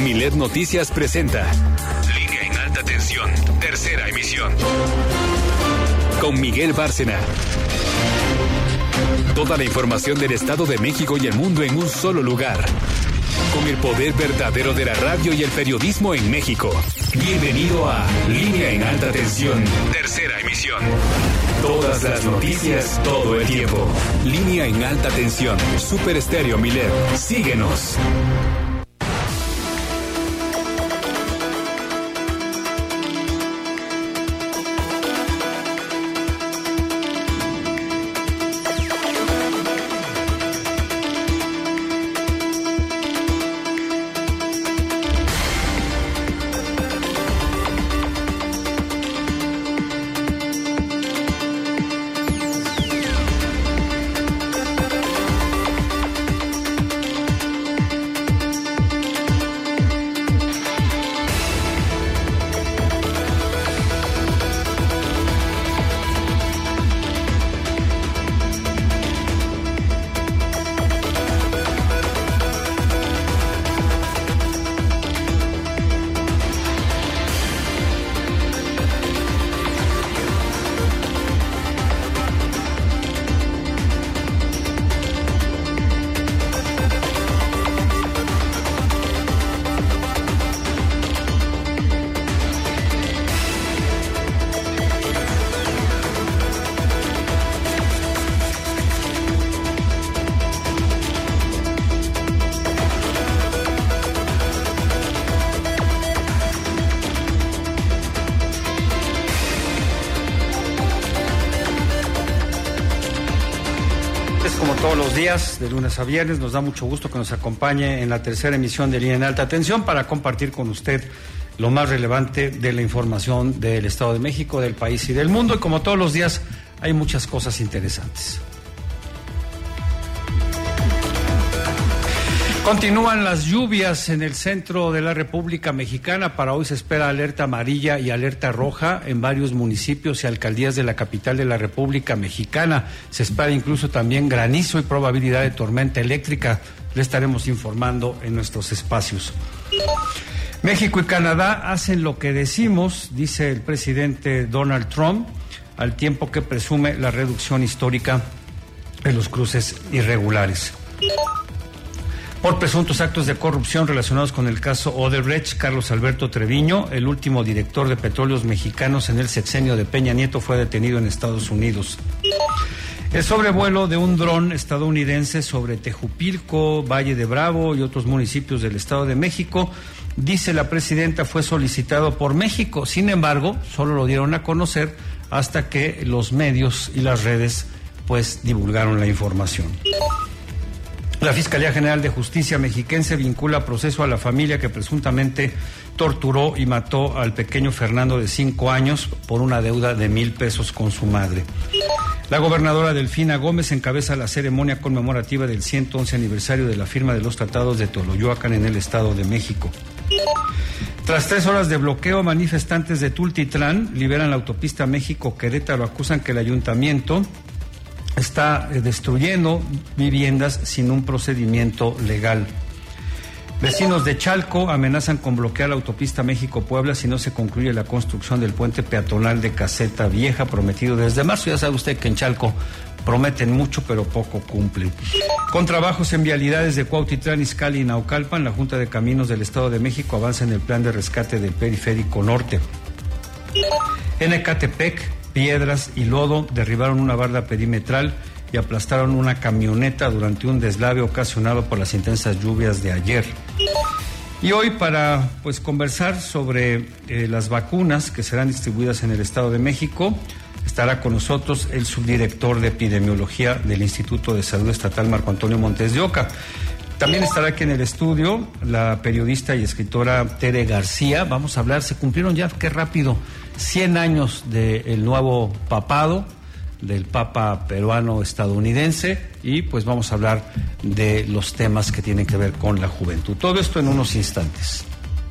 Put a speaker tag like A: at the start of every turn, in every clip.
A: Milet Noticias presenta Línea en Alta Tensión, tercera emisión. Con Miguel Bárcena. Toda la información del Estado de México y el mundo en un solo lugar. Con el poder verdadero de la radio y el periodismo en México. Bienvenido a Línea en Alta Tensión, tercera emisión. Todas las noticias, todo el tiempo. Línea en Alta Tensión, Super Estéreo Milet. Síguenos.
B: Días de lunes a viernes, nos da mucho gusto que nos acompañe en la tercera emisión de Línea en Alta Tensión para compartir con usted lo más relevante de la información del Estado de México, del país y del mundo, y como todos los días hay muchas cosas interesantes. Continúan las lluvias en el centro de la República Mexicana. Para hoy se espera alerta amarilla y alerta roja en varios municipios y alcaldías de la capital de la República Mexicana. Se espera incluso también granizo y probabilidad de tormenta eléctrica. Le estaremos informando en nuestros espacios. México y Canadá hacen lo que decimos, dice el presidente Donald Trump, al tiempo que presume la reducción histórica de los cruces irregulares. Por presuntos actos de corrupción relacionados con el caso Odebrecht, Carlos Alberto Treviño, el último director de Petróleos Mexicanos en el sexenio de Peña Nieto, fue detenido en Estados Unidos. El sobrevuelo de un dron estadounidense sobre Tejupilco, Valle de Bravo y otros municipios del Estado de México, dice la presidenta, fue solicitado por México. Sin embargo, solo lo dieron a conocer hasta que los medios y las redes pues divulgaron la información. La Fiscalía General de Justicia mexiquense vincula proceso a la familia que presuntamente torturó y mató al pequeño Fernando de 5 años por una deuda de $1,000 con su madre. La gobernadora Delfina Gómez encabeza la ceremonia conmemorativa del 111 aniversario de la firma de los tratados de Toloyoacán en el Estado de México. Tras 3 horas de bloqueo, manifestantes de Tultitlán liberan la autopista México-Querétaro, acusan que el ayuntamiento está destruyendo viviendas sin un procedimiento legal. Vecinos de Chalco amenazan con bloquear la autopista México-Puebla si no se concluye la construcción del puente peatonal de Caseta Vieja, prometido desde marzo. Ya sabe usted que en Chalco prometen mucho, pero poco cumplen. Con trabajos en vialidades de Cuautitlán, Izcalli y Naucalpan, la Junta de Caminos del Estado de México avanza en el plan de rescate del Periférico Norte. En Ecatepec, piedras y lodo derribaron una barda perimetral y aplastaron una camioneta durante un deslave ocasionado por las intensas lluvias de ayer. Y hoy, para conversar sobre las vacunas que serán distribuidas en el Estado de México, estará con nosotros el subdirector de epidemiología del Instituto de Salud Estatal, Marco Antonio Montes de Oca. También estará aquí en el estudio la periodista y escritora Tere García. Vamos a hablar, se cumplieron ya, qué rápido, 100 años del nuevo papado, del papa peruano estadounidense, y pues vamos a hablar de los temas que tienen que ver con la juventud. Todo esto en unos instantes.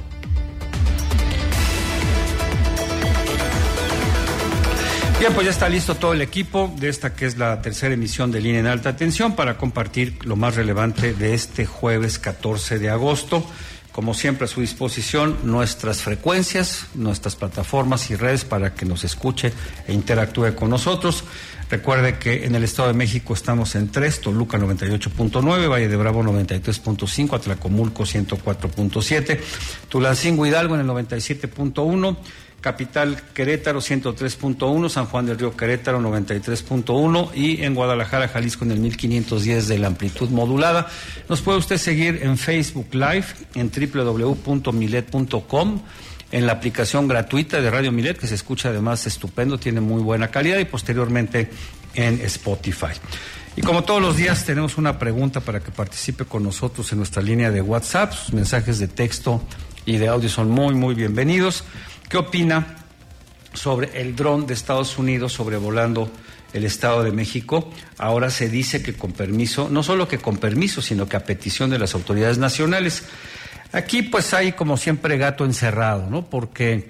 B: Bien, pues ya está listo todo el equipo de esta que es la tercera emisión de Línea en Alta Tensión para compartir lo más relevante de este jueves 14 de agosto. como siempre, a su disposición nuestras frecuencias, nuestras plataformas y redes para que nos escuche e interactúe con nosotros. Recuerde que en el Estado de México estamos en 3, Toluca 98.9, Valle de Bravo 93.5, Atlacomulco 104.7, Tulancingo Hidalgo en el 97.1, Capital Querétaro 103.1, San Juan del Río Querétaro 93.1 y en Guadalajara, Jalisco en el 1510 de la amplitud modulada. Nos puede usted seguir en Facebook Live, en www.milet.com, en la aplicación gratuita de Radio Milet, que se escucha además estupendo, tiene muy buena calidad, y posteriormente en Spotify. Y como todos los días tenemos una pregunta para que participe con nosotros en nuestra línea de WhatsApp. Sus mensajes de texto y de audio son muy, muy bienvenidos. ¿Qué opina sobre el dron de Estados Unidos sobrevolando el Estado de México? Ahora se dice que con permiso, no solo que con permiso, sino que a petición de las autoridades nacionales. Aquí pues hay como siempre gato encerrado, ¿no? Porque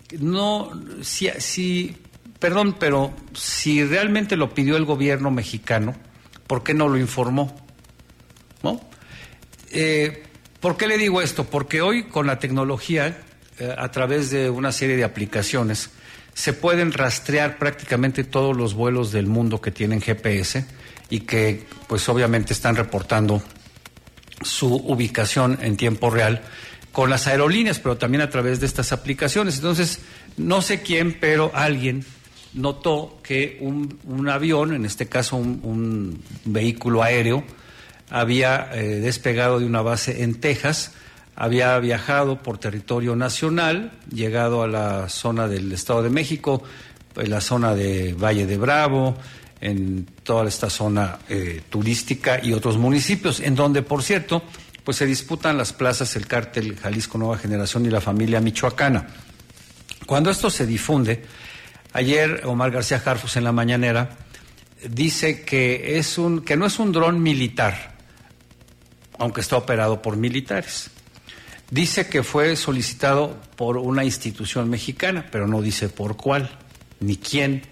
B: pero si realmente lo pidió el gobierno mexicano, ¿por qué no lo informó? ¿No? ¿Por qué le digo esto? Porque hoy con la tecnología, a través de una serie de aplicaciones, se pueden rastrear prácticamente todos los vuelos del mundo que tienen GPS y que pues obviamente están reportando su ubicación en tiempo real con las aerolíneas, pero también a través de estas aplicaciones. Entonces, no sé quién, pero alguien notó que un avión, en este caso un vehículo aéreo, había despegado de una base en Texas, había viajado por territorio nacional, llegado a la zona del Estado de México, en la zona de Valle de Bravo, en toda esta zona turística y otros municipios, en donde, por cierto, pues se disputan las plazas el cártel Jalisco Nueva Generación y la familia michoacana. Cuando esto se difunde, ayer Omar García Harfuch en la mañanera dice que no es un dron militar, aunque está operado por militares. Dice que fue solicitado por una institución mexicana, pero no dice por cuál, ni quién.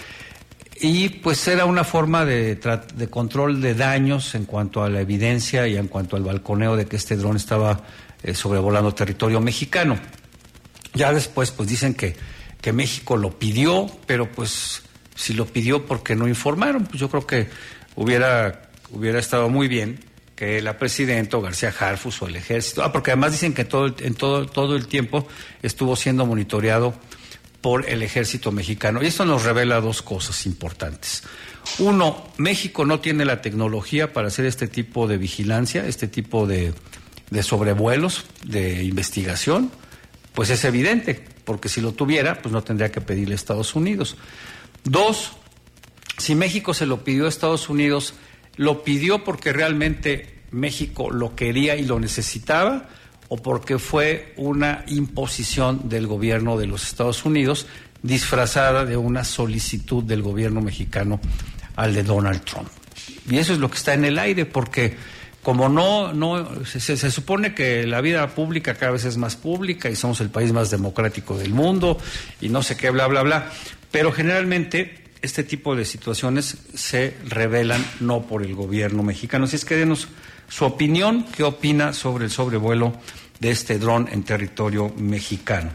B: Y pues era una forma de control de daños en cuanto a la evidencia y en cuanto al balconeo de que este dron estaba sobrevolando territorio mexicano. Ya después pues dicen que México lo pidió, pero pues si lo pidió, ¿por qué no informaron? Pues yo creo que hubiera estado muy bien que la presidenta o García Harfuch o el ejército, porque además dicen que todo el tiempo estuvo siendo monitoreado por el ejército mexicano. Y esto nos revela dos cosas importantes. Uno, México no tiene la tecnología para hacer este tipo de vigilancia, este tipo de sobrevuelos, de investigación. Pues es evidente, porque si lo tuviera, pues no tendría que pedirle a Estados Unidos. Dos, si México se lo pidió a Estados Unidos, ¿lo pidió porque realmente México lo quería y lo necesitaba, o porque fue una imposición del gobierno de los Estados Unidos disfrazada de una solicitud del gobierno mexicano al de Donald Trump? Y eso es lo que está en el aire, porque como se supone que la vida pública cada vez es más pública y somos el país más democrático del mundo y no sé qué, bla, bla, bla, pero generalmente este tipo de situaciones se revelan no por el gobierno mexicano. Así es que denos su opinión, qué opina sobre el sobrevuelo de este dron en territorio mexicano.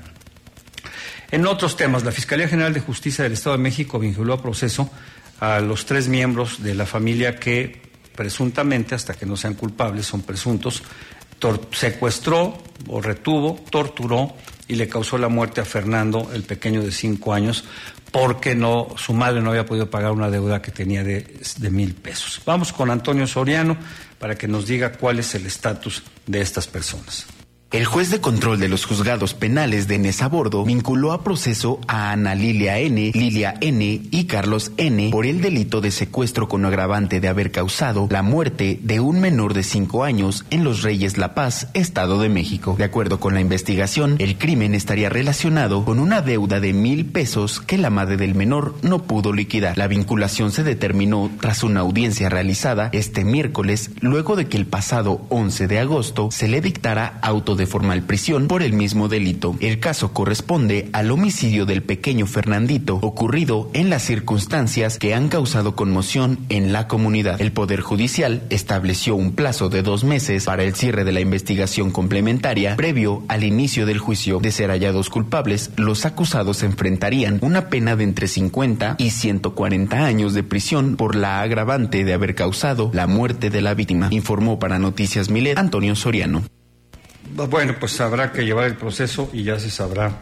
B: En otros temas, la Fiscalía General de Justicia del Estado de México vinculó a proceso a los 3 miembros de la familia que presuntamente, hasta que no sean culpables, son presuntos, secuestró o retuvo, torturó y le causó la muerte a Fernando, el pequeño de 5 años, porque su madre no había podido pagar una deuda que tenía de 1,000 pesos. Vamos con Antonio Soriano para que nos diga cuál es el estatus de estas personas.
C: El juez de control de los juzgados penales de Nezabordo vinculó a proceso a Ana Lilia N., Lilia N. y Carlos N. por el delito de secuestro con agravante de haber causado la muerte de un menor de 5 años en Los Reyes La Paz, Estado de México. De acuerdo con la investigación, el crimen estaría relacionado con una deuda de 1,000 pesos que la madre del menor no pudo liquidar. La vinculación se determinó tras una audiencia realizada este miércoles, luego de que el pasado 11 de agosto se le dictara auto de de formal prisión por el mismo delito. El caso corresponde al homicidio del pequeño Fernandito, ocurrido en las circunstancias que han causado conmoción en la comunidad. El Poder Judicial estableció un plazo de 2 meses para el cierre de la investigación complementaria previo al inicio del juicio. De ser hallados culpables, los acusados enfrentarían una pena de entre 50 y 140 años de prisión por la agravante de haber causado la muerte de la víctima, informó para Noticias Milet Antonio Soriano.
B: Bueno, pues habrá que llevar el proceso y ya se sabrá,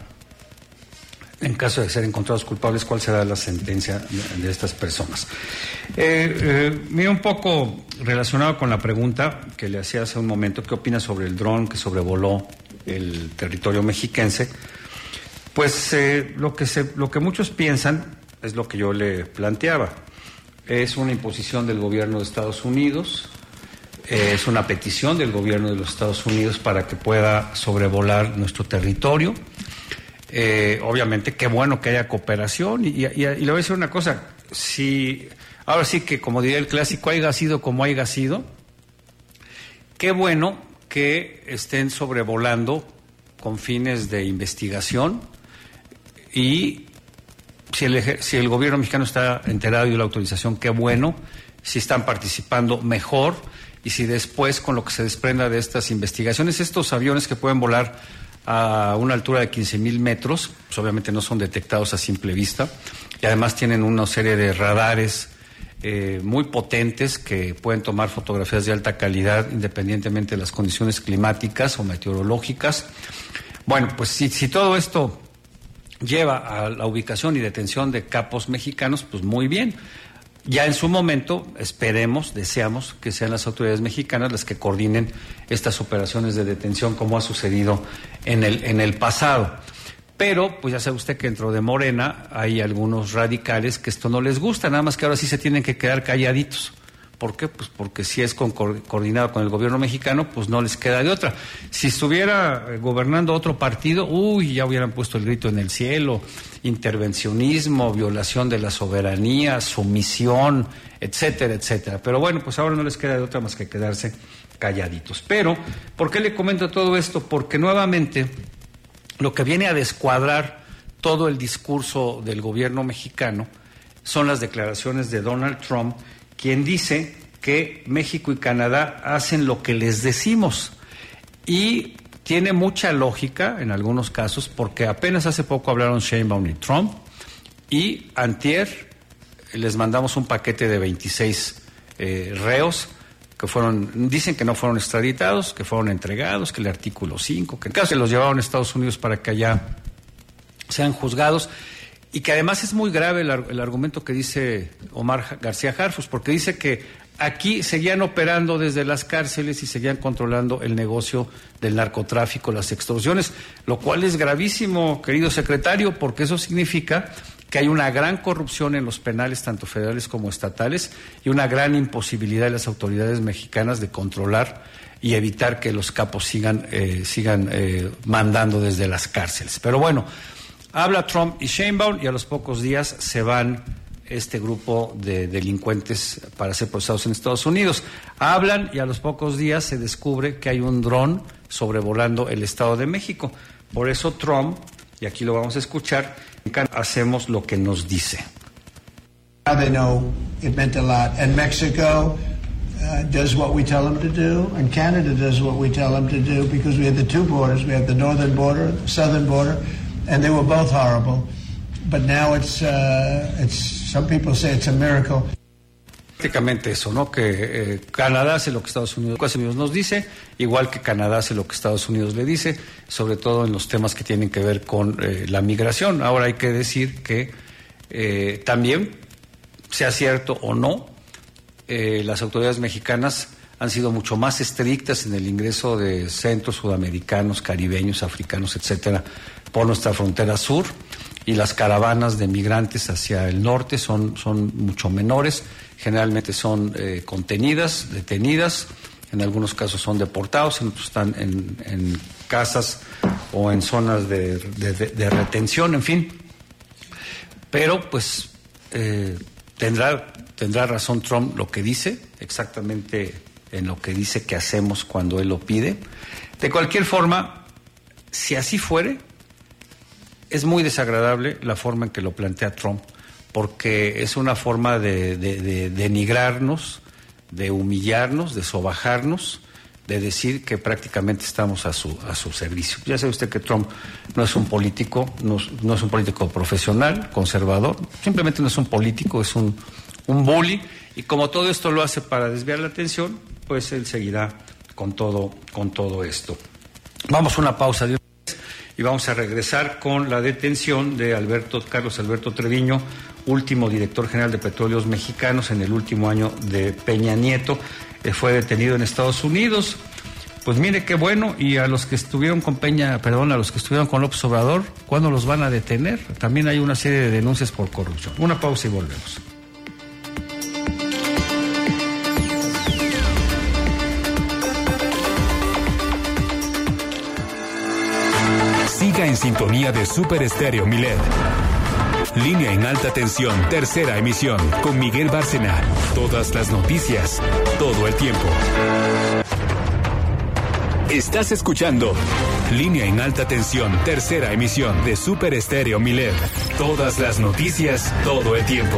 B: en caso de ser encontrados culpables, cuál será la sentencia de estas personas. Mira, un poco relacionado con la pregunta que le hacía hace un momento, ¿qué opina sobre el dron que sobrevoló el territorio mexiquense? Pues lo que muchos piensan es lo que yo le planteaba. Es una imposición del gobierno de Estados Unidos, es una petición del gobierno de los Estados Unidos para que pueda sobrevolar nuestro territorio. Obviamente, qué bueno que haya cooperación y le voy a decir una cosa, ahora sí que, como diría el clásico, haya sido como haya sido, qué bueno que estén sobrevolando con fines de investigación y si el gobierno mexicano está enterado y dio la autorización, qué bueno, si están participando, mejor, y si después, con lo que se desprenda de estas investigaciones, estos aviones que pueden volar a una altura de 15,000 metros, pues obviamente no son detectados a simple vista, y además tienen una serie de radares muy potentes que pueden tomar fotografías de alta calidad independientemente de las condiciones climáticas o meteorológicas. Bueno, pues si todo esto lleva a la ubicación y detención de capos mexicanos, pues muy bien. Ya en su momento, deseamos que sean las autoridades mexicanas las que coordinen estas operaciones de detención, como ha sucedido en el pasado. Pero, pues ya sabe usted que dentro de Morena hay algunos radicales que esto no les gusta, nada más que ahora sí se tienen que quedar calladitos. ¿Por qué? Pues porque si es coordinado con el gobierno mexicano, pues no les queda de otra. Si estuviera gobernando otro partido, ya hubieran puesto el grito en el cielo: intervencionismo, violación de la soberanía, sumisión, etcétera, etcétera. Pero bueno, pues ahora no les queda de otra más que quedarse calladitos. Pero, ¿por qué le comento todo esto? Porque nuevamente lo que viene a descuadrar todo el discurso del gobierno mexicano son las declaraciones de Donald Trump, quien dice que México y Canadá hacen lo que les decimos. Y tiene mucha lógica en algunos casos, porque apenas hace poco hablaron Sheinbaum y Trump, y antier les mandamos un paquete de 26 reos que dicen que no fueron extraditados, que fueron entregados, que el artículo 5, que en caso se los llevaron a Estados Unidos para que allá sean juzgados. Y que además es muy grave el argumento que dice Omar García Harfuch, porque dice que aquí seguían operando desde las cárceles y seguían controlando el negocio del narcotráfico, las extorsiones, lo cual es gravísimo, querido secretario, porque eso significa que hay una gran corrupción en los penales, tanto federales como estatales, y una gran imposibilidad de las autoridades mexicanas de controlar y evitar que los capos sigan mandando desde las cárceles. Pero bueno, habla Trump y Sheinbaum y a los pocos días se van este grupo de delincuentes para ser procesados en Estados Unidos. Hablan y a los pocos días se descubre que hay un dron sobrevolando el Estado de México. Por eso Trump, y aquí lo vamos a escuchar, hacemos lo que nos dice.
D: They know it meant a lot. And Mexico does what we tell them to do, and Canada does what we tell them to do, because we have the two borders. We have the northern border, the southern border. And they were both horrible, but now it's some people say it's a miracle.
B: Prácticamente eso, ¿no? Que Canadá hace lo que Estados Unidos nos dice, igual que Canadá hace lo que Estados Unidos le dice, sobre todo en los temas que tienen que ver con la migración. Ahora hay que decir que también, sea cierto o no, las autoridades mexicanas han sido mucho más estrictas en el ingreso de centros sudamericanos, caribeños, africanos, etcétera, por nuestra frontera sur, y las caravanas de migrantes hacia el norte son mucho menores, generalmente son contenidas, detenidas, en algunos casos son deportados, en otros están en casas o en zonas de retención, en fin. Pero pues tendrá razón Trump lo que dice, exactamente en lo que dice que hacemos cuando él lo pide. De cualquier forma, si así fuere, es muy desagradable la forma en que lo plantea Trump, porque es una forma de denigrarnos, de humillarnos, de sobajarnos, de decir que prácticamente estamos a su servicio. Ya sabe usted que Trump no es un político, no es un político profesional, conservador, simplemente no es un político, es un bully, y como todo esto lo hace para desviar la atención, pues él seguirá con todo esto. Vamos a una pausa de una vez y vamos a regresar con la detención de Carlos Alberto Treviño, último director general de Petróleos Mexicanos en el último año de Peña Nieto. Fue detenido en Estados Unidos. Pues mire qué bueno, y a los que estuvieron con a los que estuvieron con López Obrador, ¿cuándo los van a detener? También hay una serie de denuncias por corrupción. Una pausa y volvemos.
A: Siga en sintonía de Super Estéreo Milet. Línea en alta tensión, tercera emisión, con Miguel Bárcena. Todas las noticias, todo el tiempo. Estás escuchando Línea en alta tensión, tercera emisión de Super Estéreo Milet. Todas las noticias, todo el tiempo.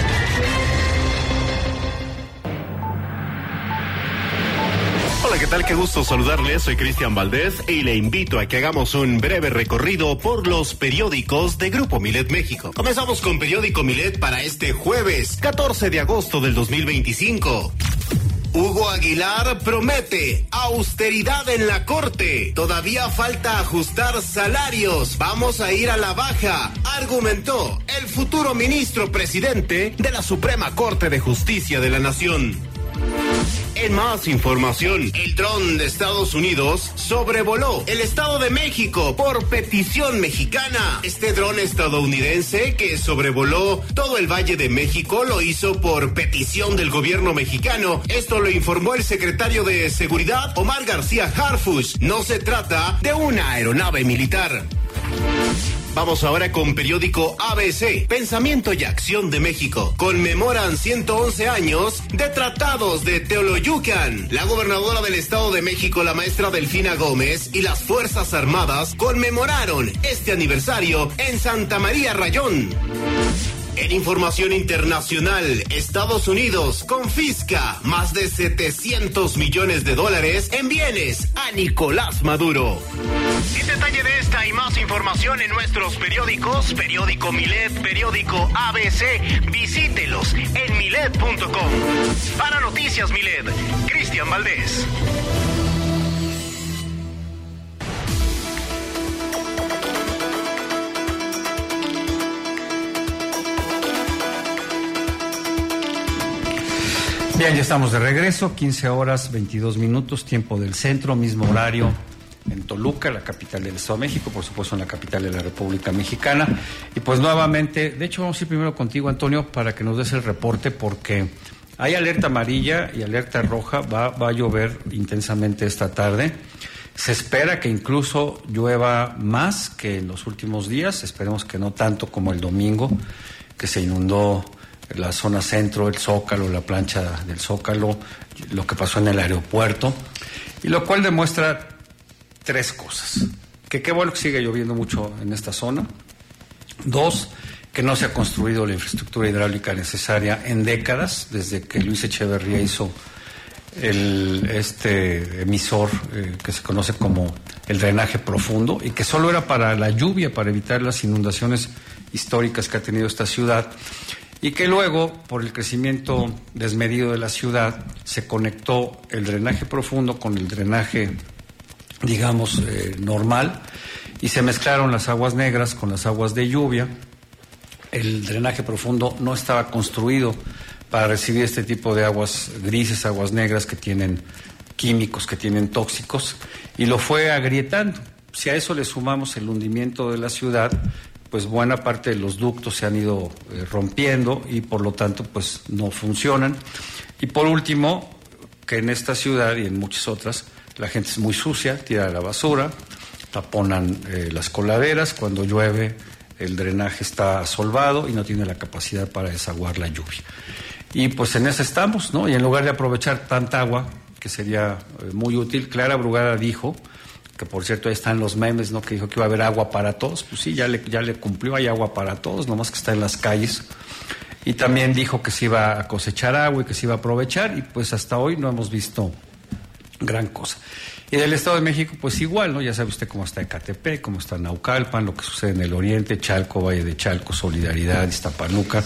E: Hola, ¿qué tal? Qué gusto saludarles. Soy Cristian Valdés y le invito a que hagamos un breve recorrido por los periódicos de Grupo Milet México. Comenzamos con Periódico Milet para este jueves, 14 de agosto del 2025. Hugo Aguilar promete austeridad en la Corte. Todavía falta ajustar salarios. Vamos a ir a la baja, argumentó el futuro ministro presidente de la Suprema Corte de Justicia de la Nación. En más información, el dron de Estados Unidos sobrevoló el Estado de México por petición mexicana. Este dron estadounidense que sobrevoló todo el Valle de México lo hizo por petición del gobierno mexicano. Esto lo informó el secretario de Seguridad, Omar García Harfuch. No se trata de una aeronave militar. Vamos ahora con Periódico ABC. Pensamiento y Acción de México. Conmemoran 111 años de tratados de Teoloyucan. La gobernadora del Estado de México, la maestra Delfina Gómez, y las Fuerzas Armadas conmemoraron este aniversario en Santa María Rayón. En información internacional, Estados Unidos confisca más de $700 millones en bienes a Nicolás Maduro. En detalle de esta y más información en nuestros periódicos, Periódico Milet, Periódico ABC, visítelos en milet.com. Para Noticias Milet, Cristian Valdés.
B: Bien, ya estamos de regreso, 15 horas 22 minutos, tiempo del centro, mismo horario en Toluca, la capital del Estado de México, por supuesto en la capital de la República Mexicana. Y pues nuevamente, de hecho vamos a ir primero contigo, Antonio, para que nos des el reporte, porque hay alerta amarilla y alerta roja, va a llover intensamente esta tarde. Se espera que incluso llueva más que en los últimos días, esperemos que no tanto como el domingo, que se inundó la zona centro, el Zócalo, la plancha del Zócalo, lo que pasó en el aeropuerto, y lo cual demuestra tres cosas: que qué bueno que sigue lloviendo mucho en esta zona; dos, que no se ha construido la infraestructura hidráulica necesaria en décadas, desde que Luis Echeverría hizo este emisor que se conoce como el drenaje profundo, y que solo era para la lluvia, para evitar las inundaciones históricas que ha tenido esta ciudad, y que luego, por el crecimiento desmedido de la ciudad, se conectó el drenaje profundo con el drenaje, digamos, normal, y se mezclaron las aguas negras con las aguas de lluvia. El drenaje profundo no estaba construido para recibir este tipo de aguas grises, aguas negras que tienen químicos, que tienen tóxicos, y lo fue agrietando. Si a eso le sumamos el hundimiento de la ciudad, pues buena parte de los ductos se han ido rompiendo y por lo tanto pues no funcionan. Y por último, que en esta ciudad y en muchas otras la gente es muy sucia, tira la basura, taponan las coladeras, cuando llueve el drenaje está asolvado y no tiene la capacidad para desaguar la lluvia. Y pues en eso estamos, ¿no? Y en lugar de aprovechar tanta agua, que sería muy útil, Clara Brugada dijo que por cierto ahí están los memes, ¿no? Que dijo que iba a haber agua para todos. Pues sí, ya le cumplió, hay agua para todos, nomás que está en las calles. Y también dijo que se iba a cosechar agua y que se iba a aprovechar, y pues hasta hoy no hemos visto gran cosa. Y del Estado de México, pues igual, ¿no? Ya sabe usted cómo está Ecatepec, cómo está Naucalpan, lo que sucede en el oriente, Chalco, Valle de Chalco, Solidaridad, Iztapaluca,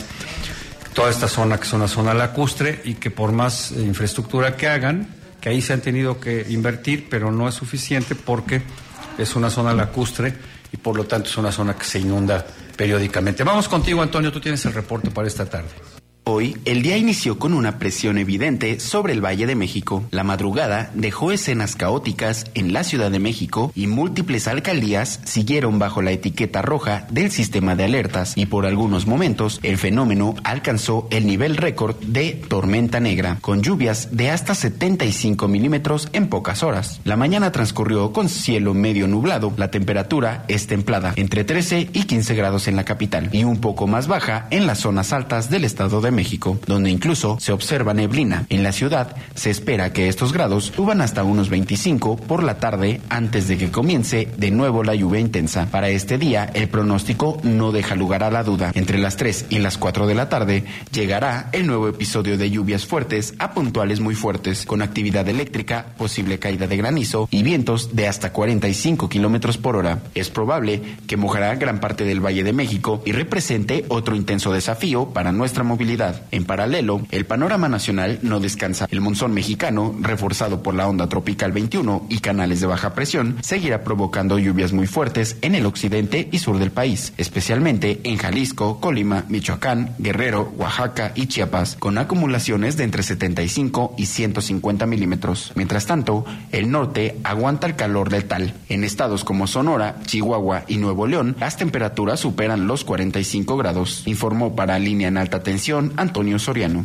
B: toda esta zona que es una zona lacustre, y que por más infraestructura que hagan, que ahí se han tenido que invertir, pero no es suficiente porque es una zona lacustre y por lo tanto es una zona que se inunda periódicamente. Vamos contigo, Antonio, tú tienes el reporte para esta tarde.
C: Hoy, el día inició con una presión evidente sobre el Valle de México. La madrugada dejó escenas caóticas en la Ciudad de México y múltiples alcaldías siguieron bajo la etiqueta roja del sistema de alertas, y por algunos momentos el fenómeno alcanzó el nivel récord de tormenta negra, con lluvias de hasta 75 milímetros en pocas horas. La mañana transcurrió con cielo medio nublado. La temperatura es templada, entre 13 y 15 grados en la capital, y un poco más baja en las zonas altas del Estado de México, donde incluso se observa neblina. En la ciudad se espera que estos grados suban hasta unos 25 por la tarde antes de que comience de nuevo la lluvia intensa. Para este día el pronóstico no deja lugar a la duda. Entre las 3 y las 4 de la tarde llegará el nuevo episodio de lluvias fuertes a puntuales muy fuertes, con actividad eléctrica, posible caída de granizo y vientos de hasta 45 kilómetros por hora. Es probable que mojará gran parte del Valle de México y represente otro intenso desafío para nuestra movilidad. En paralelo, el panorama nacional no descansa. El monzón mexicano, reforzado por la onda tropical 21 y canales de baja presión, seguirá provocando lluvias muy fuertes en el occidente y sur del país, especialmente en Jalisco, Colima, Michoacán, Guerrero, Oaxaca y Chiapas, con acumulaciones de entre 75 y 150 milímetros. Mientras tanto, el norte aguanta el calor letal. En estados como Sonora, Chihuahua y Nuevo León, las temperaturas superan los 45 grados, informó para Línea en Alta Tensión Antonio Soriano.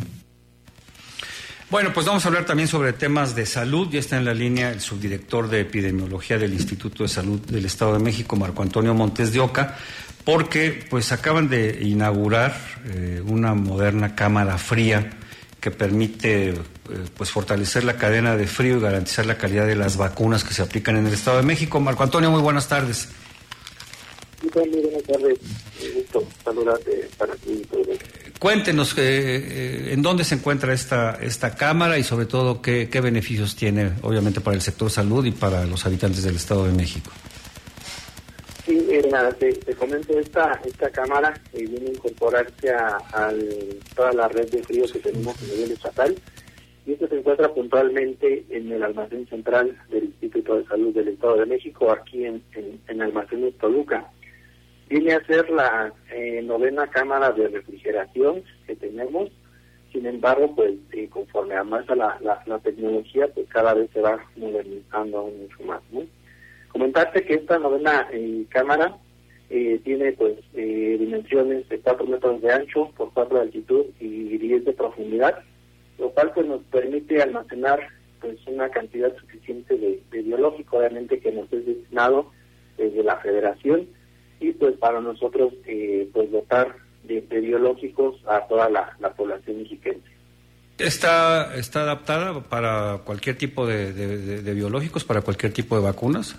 B: Bueno, pues vamos a hablar también sobre temas de salud. Ya está en la línea el subdirector de epidemiología del Instituto de Salud del Estado de México, Marco Antonio Montes de Oca, porque pues acaban de inaugurar una moderna cámara fría que permite pues fortalecer la cadena de frío y garantizar la calidad de las vacunas que se aplican en el Estado de México. Marco Antonio, muy buenas tardes.
F: Muy buenas tardes, gusto saludarte para ti.
B: Cuéntenos en dónde se encuentra esta cámara y sobre todo qué beneficios tiene, obviamente, para el sector salud y para los habitantes del Estado de México.
F: Sí, te comento, esta cámara viene a incorporarse a toda la red de frío que tenemos a nivel estatal, y esto se encuentra puntualmente en el almacén central del Instituto de Salud del Estado de México, aquí en Almacenes Toluca. Viene a ser la novena cámara de refrigeración que tenemos. Sin embargo, pues conforme avanza la tecnología, pues cada vez se va modernizando aún mucho más, ¿no? Comentarte que esta novena cámara tiene pues dimensiones de 4 metros de ancho por 4 de altitud y 10 de profundidad, lo cual pues nos permite almacenar pues una cantidad suficiente de biológico, obviamente, que nos es destinado desde la Federación, y pues para nosotros pues dotar de biológicos a toda la población mexiquense.
B: ¿Está adaptada para cualquier tipo de biológicos, para cualquier tipo de vacunas?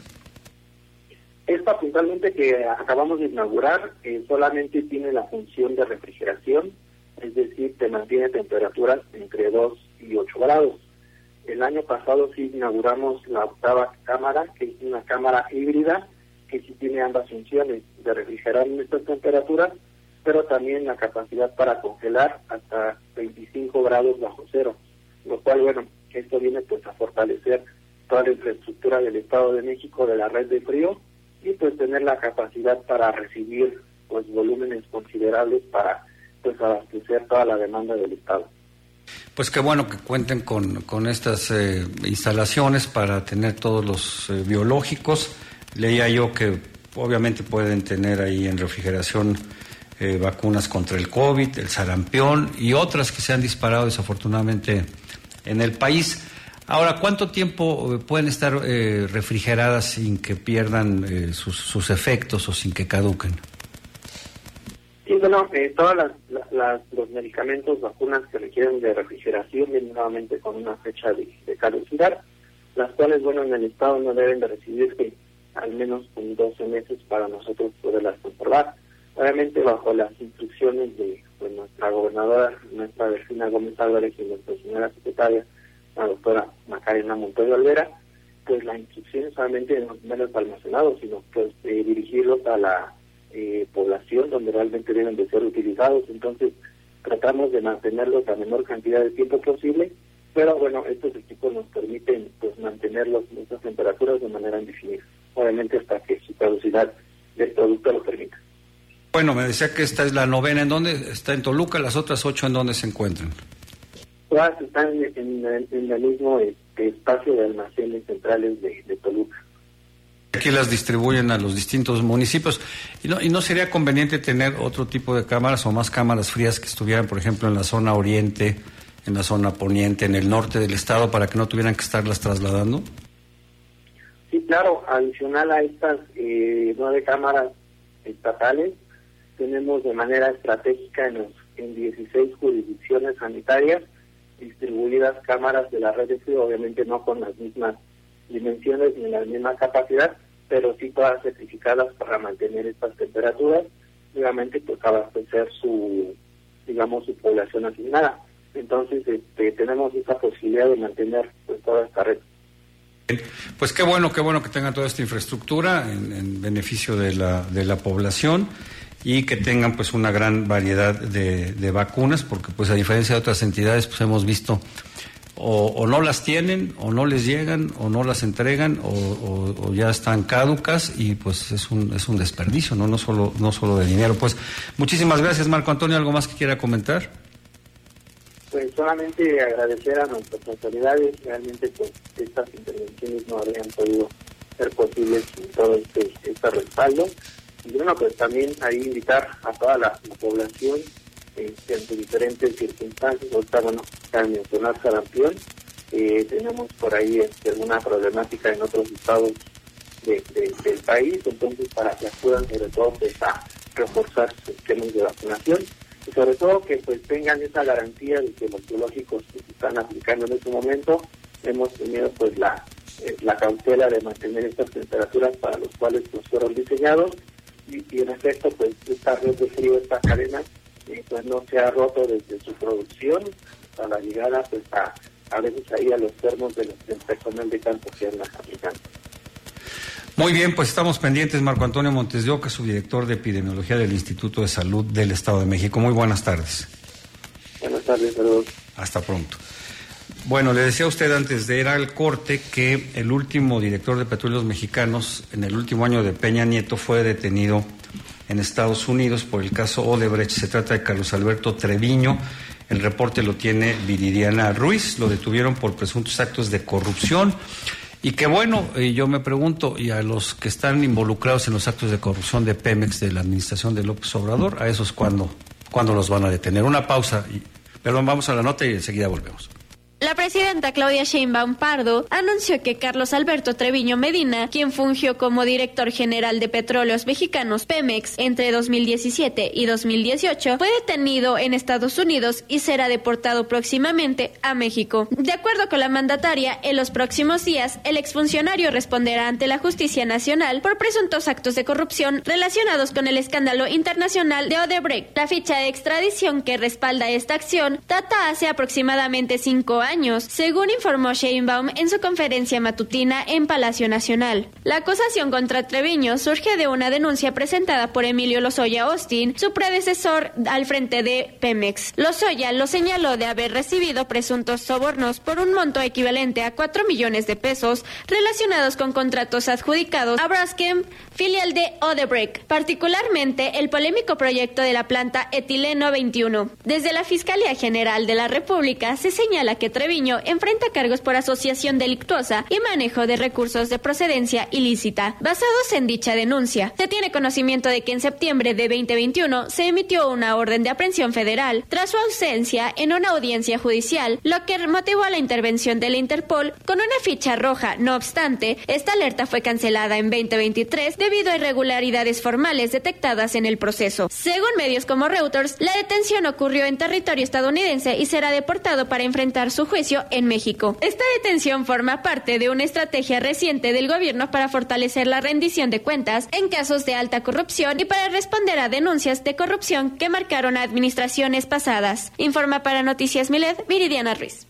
F: Esta puntualmente que acabamos de inaugurar solamente tiene la función de refrigeración, es decir, te mantiene temperaturas entre 2 y 8 grados. El año pasado sí inauguramos la octava cámara, que es una cámara híbrida, que sí tiene ambas funciones, de refrigerar en estas temperaturas, pero también la capacidad para congelar hasta 25 grados bajo cero, lo cual, bueno, esto viene pues a fortalecer toda la infraestructura del Estado de México, de la red de frío, y pues tener la capacidad para recibir pues volúmenes considerables para pues abastecer toda la demanda del Estado.
B: Pues qué bueno que cuenten con estas instalaciones para tener todos los biológicos. Leía yo que obviamente pueden tener ahí en refrigeración vacunas contra el COVID, el sarampión y otras que se han disparado desafortunadamente en el país. Ahora, ¿cuánto tiempo pueden estar refrigeradas sin que pierdan sus efectos o sin que caduquen?
F: Sí, bueno, todos los medicamentos, vacunas que requieren de refrigeración vienen nuevamente con una fecha de caducidad. las cuales, bueno, en el Estado no deben de recibirse al menos con 12 meses para nosotros poderlas controlar. Obviamente bajo las instrucciones de pues, nuestra gobernadora, nuestra vecina Gómez Álvarez y nuestra señora secretaria, la doctora Macarena Montoya Olvera, pues la instrucción es solamente no tenerlos almacenados, sino pues dirigirlos a la población donde realmente deben de ser utilizados. Entonces tratamos de mantenerlos la menor cantidad de tiempo posible, pero bueno, estos equipos nos permiten pues mantenerlos en estas temperaturas de manera indefinida, obviamente hasta que su caducidad del producto lo permita.
B: Bueno, me decía que esta es la 9ª, ¿en dónde está? En Toluca. ¿Las otras 8 en dónde se encuentran?
F: Todas están en el mismo espacio de almacenes centrales de Toluca.
B: Aquí las distribuyen a los distintos municipios. ¿Y no sería conveniente tener otro tipo de cámaras o más cámaras frías que estuvieran, por ejemplo, en la zona oriente, en la zona poniente, en el norte del estado, para que no tuvieran que estarlas trasladando?
F: Sí, claro. Adicional a estas 9 cámaras estatales, tenemos de manera estratégica en 16 jurisdicciones sanitarias distribuidas cámaras de la red de frío, obviamente no con las mismas dimensiones ni la misma capacidad, pero sí todas certificadas para mantener estas temperaturas, obviamente pues abastecer su población asignada. Entonces tenemos esa posibilidad de mantener pues toda esta red.
B: Pues qué bueno que tengan toda esta infraestructura en beneficio de la población y que tengan pues una gran variedad de vacunas, porque pues a diferencia de otras entidades pues hemos visto o no las tienen, o no les llegan, o no las entregan, o ya están caducas, y pues es un desperdicio, no solo de dinero. Pues muchísimas gracias, Marco Antonio. ¿Algo más que quiera comentar?
F: Pues solamente agradecer a nuestras autoridades. Realmente pues estas intervenciones no habrían podido ser posibles sin todo este respaldo. Y bueno, pues también ahí invitar a toda la población ante diferentes circunstancias. Ahorita, bueno, al mencionar sarampión, tenemos por ahí alguna problemática en otros estados del país, entonces para que acudan sobre todo pues, a reforzar sus esquemas de vacunación y sobre todo que pues tengan esa garantía de que los biológicos que se están aplicando en este momento, hemos tenido pues la cautela de mantener estas temperaturas para los cuales pues fueron diseñados y en efecto pues esta red de frío, esta cadena pues no se ha roto desde su producción hasta la llegada pues a veces ahí a los termos del personal de campo que andan aplicando.
B: Muy bien, pues estamos pendientes. Marco Antonio Montes de Oca, subdirector de Epidemiología del Instituto de Salud del Estado de México. Muy buenas tardes.
F: Buenas tardes, saludos.
B: Hasta pronto. Bueno, le decía a usted antes de ir al corte que el último director de Petróleos Mexicanos, en el último año de Peña Nieto, fue detenido en Estados Unidos por el caso Odebrecht. Se trata de Carlos Alberto Treviño. El reporte lo tiene Viridiana Ruiz. Lo detuvieron por presuntos actos de corrupción. Y que bueno, yo me pregunto, y a los que están involucrados en los actos de corrupción de Pemex, de la administración de López Obrador, a esos ¿cuándo los van a detener? Una pausa. Perdón, vamos a la nota y enseguida volvemos.
G: La presidenta Claudia Sheinbaum Pardo anunció que Carlos Alberto Treviño Medina, quien fungió como director general de Petróleos Mexicanos Pemex entre 2017 y 2018, fue detenido en Estados Unidos y será deportado próximamente a México. De acuerdo con la mandataria, en los próximos días, el exfuncionario responderá ante la Justicia Nacional por presuntos actos de corrupción relacionados con el escándalo internacional de Odebrecht. La ficha de extradición que respalda esta acción data hace aproximadamente 5 años, según informó Sheinbaum en su conferencia matutina en Palacio Nacional. La acusación contra Treviño surge de una denuncia presentada por Emilio Lozoya Austin, su predecesor al frente de Pemex. Lozoya lo señaló de haber recibido presuntos sobornos por un monto equivalente a 4 millones de pesos relacionados con contratos adjudicados a Braskem, filial de Odebrecht, particularmente el polémico proyecto de la planta Etileno 21. Desde la Fiscalía General de la República se señala que Treviño enfrenta cargos por asociación delictuosa y manejo de recursos de procedencia ilícita. Basados en dicha denuncia, se tiene conocimiento de que en septiembre de 2021 se emitió una orden de aprehensión federal tras su ausencia en una audiencia judicial, lo que motivó a la intervención de la Interpol con una ficha roja. No obstante, esta alerta fue cancelada en 2023 debido a irregularidades formales detectadas en el proceso. Según medios como Reuters, la detención ocurrió en territorio estadounidense y será deportado para enfrentar su juicio en México. Esta detención forma parte de una estrategia reciente del gobierno para fortalecer la rendición de cuentas en casos de alta corrupción y para responder a denuncias de corrupción que marcaron a administraciones pasadas. Informa para Noticias Milet, Viridiana Ruiz.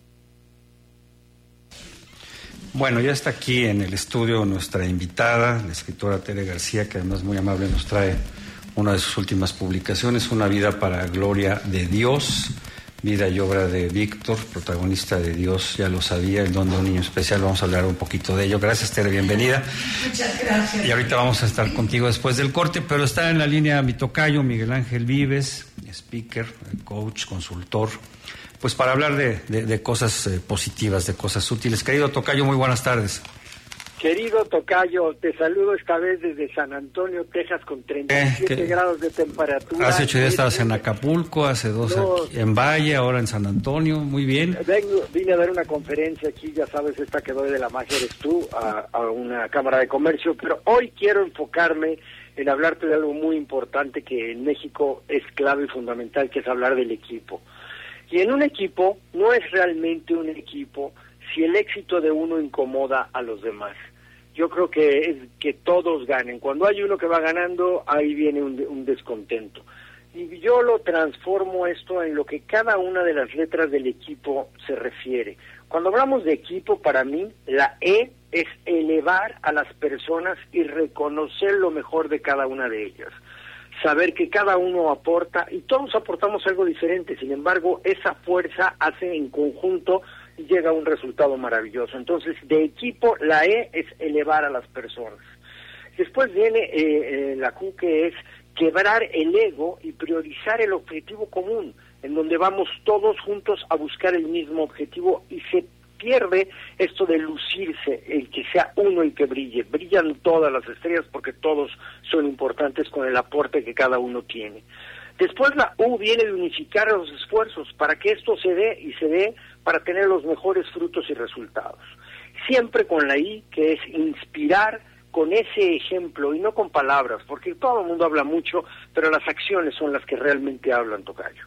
B: Bueno, ya está aquí en el estudio nuestra invitada, la escritora Tere García, que además muy amable nos trae una de sus últimas publicaciones, Una vida para gloria de Dios, vida y obra de Víctor, protagonista de Dios, ya lo sabía, el don de un niño especial. Vamos a hablar un poquito de ello. Gracias, Tere, bienvenida.
H: Muchas gracias.
B: Y ahorita vamos a estar contigo después del corte, pero está en la línea mi tocayo, Miguel Ángel Vives, speaker, coach, consultor, pues para hablar de cosas positivas, de cosas útiles. Querido tocayo, muy buenas tardes.
I: Querido tocayo, te saludo esta vez desde San Antonio, Texas, con 37 grados de temperatura.
B: Hace 8 días estabas en Acapulco, hace 2 aquí en Valle, ahora en San Antonio, muy bien.
I: Vine a dar una conferencia aquí, ya sabes, esta que doy de La Magia Eres Tú, a una cámara de comercio, pero hoy quiero enfocarme en hablarte de algo muy importante que en México es clave y fundamental, que es hablar del equipo. Y en un equipo no es realmente un equipo si el éxito de uno incomoda a los demás. Yo creo que es que todos ganen. Cuando hay uno que va ganando, ahí viene un descontento. Y yo lo transformo esto en lo que cada una de las letras del equipo se refiere. Cuando hablamos de equipo, para mí, la E es elevar a las personas y reconocer lo mejor de cada una de ellas. Saber que cada uno aporta y todos aportamos algo diferente, sin embargo, esa fuerza hace en conjunto y llega a un resultado maravilloso. Entonces, de equipo, la E es elevar a las personas. Después viene la Q, que es quebrar el ego y priorizar el objetivo común, en donde vamos todos juntos a buscar el mismo objetivo y se pierde esto de lucirse, el que sea uno y que brille. Brillan todas las estrellas porque todos son importantes con el aporte que cada uno tiene. Después la U viene de unificar los esfuerzos para que esto se dé y se dé para tener los mejores frutos y resultados. Siempre con la I, que es inspirar con ese ejemplo y no con palabras, porque todo el mundo habla mucho, pero las acciones son las que realmente hablan, tocayo.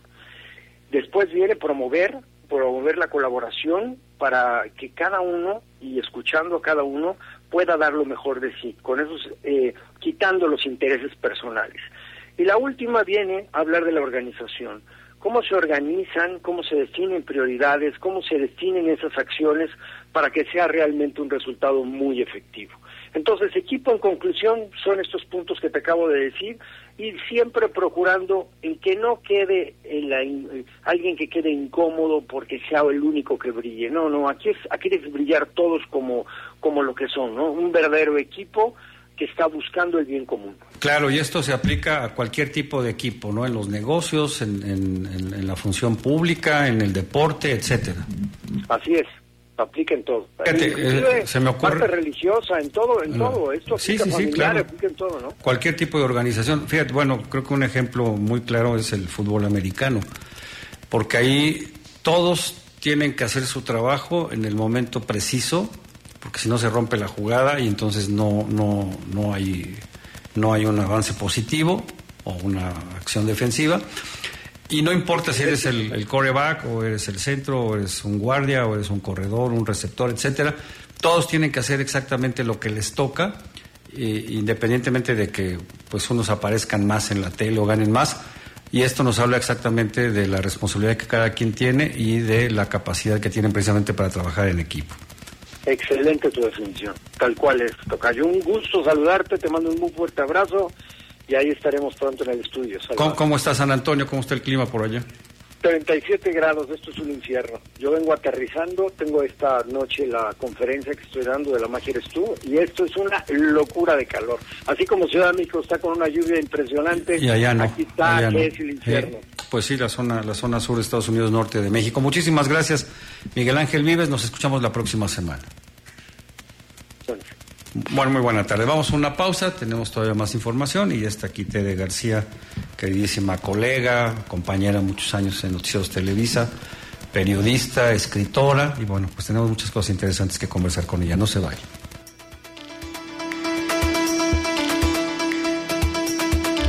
I: Después viene promover la colaboración para que cada uno, y escuchando a cada uno, pueda dar lo mejor de sí, con eso quitando los intereses personales. Y la última viene a hablar de la organización. Cómo se organizan, cómo se definen prioridades, cómo se definen esas acciones para que sea realmente un resultado muy efectivo. Entonces, equipo, en conclusión, son estos puntos que te acabo de decir, y siempre procurando en que no quede alguien que quede incómodo porque sea el único que brille. No, aquí es brillar todos como lo que son, ¿no? Un verdadero equipo que está buscando el bien común.
B: Claro, y esto se aplica a cualquier tipo de equipo, ¿no? En los negocios, en la función pública, en el deporte, etcétera.
I: Así es. Aplica en todo.
B: Fíjate, se me ocurre
I: parte religiosa, en todo. Esto aplica familiar,
B: claro.
I: Aplica en todo, ¿no?
B: Cualquier tipo de organización. Fíjate, bueno, creo que un ejemplo muy claro es el fútbol americano, porque ahí todos tienen que hacer su trabajo en el momento preciso, porque si no se rompe la jugada y entonces no hay un avance positivo o una acción defensiva. Y no importa si eres el quarterback, o eres el centro, o eres un guardia, o eres un corredor, un receptor, etcétera. Todos tienen que hacer exactamente lo que les toca, independientemente de que pues unos aparezcan más en la tele o ganen más. Y esto nos habla exactamente de la responsabilidad que cada quien tiene y de la capacidad que tienen precisamente para trabajar en equipo.
I: Excelente tu definición, tal cual es, tocayo. Un gusto saludarte, te mando un muy fuerte abrazo. Y ahí estaremos pronto en el estudio.
B: ¿Cómo está San Antonio? ¿Cómo está el clima por allá?
I: 37 grados, esto es un infierno. Yo vengo aterrizando, tengo esta noche la conferencia que estoy dando de La Magia Eres Tú, y esto es una locura de calor. Así como Ciudad de México está con una lluvia impresionante,
B: y allá no,
I: aquí está,
B: allá no.
I: Es el infierno.
B: Pues sí, la zona sur de Estados Unidos, norte de México. Muchísimas gracias, Miguel Ángel Vives. Nos escuchamos la próxima semana. Bueno, muy buena tarde. Vamos a una pausa, tenemos todavía más información y está aquí Tere García, queridísima colega, compañera muchos años en Noticieros Televisa, periodista, escritora, y bueno, pues tenemos muchas cosas interesantes que conversar con ella. No se vaya.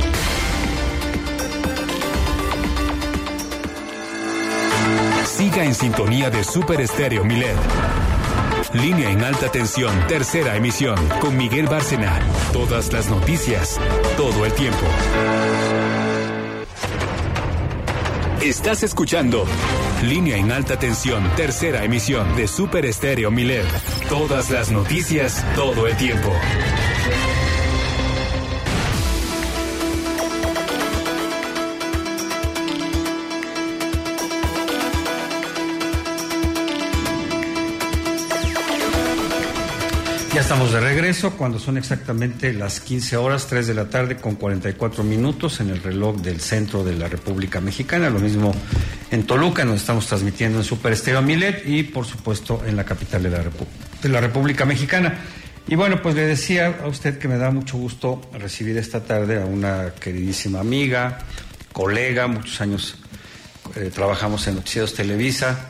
A: Siga en en sintonía de Super Estéreo Milet. Línea en alta tensión, tercera emisión, con Miguel Bárcena. Todas las noticias, todo el tiempo. Estás escuchando Línea en alta tensión, tercera emisión de Super Estéreo Milet. Todas las noticias, todo el tiempo.
B: Ya estamos de regreso cuando son exactamente las 15 horas, 3 de la tarde con 44 minutos en el reloj del centro de la República Mexicana. Lo mismo en Toluca, nos estamos transmitiendo en Super Estéreo Milet y por supuesto en la capital de la República Mexicana. Y bueno, pues le decía a usted que me da mucho gusto recibir esta tarde a una queridísima amiga, colega, muchos años trabajamos en Noticieros Televisa.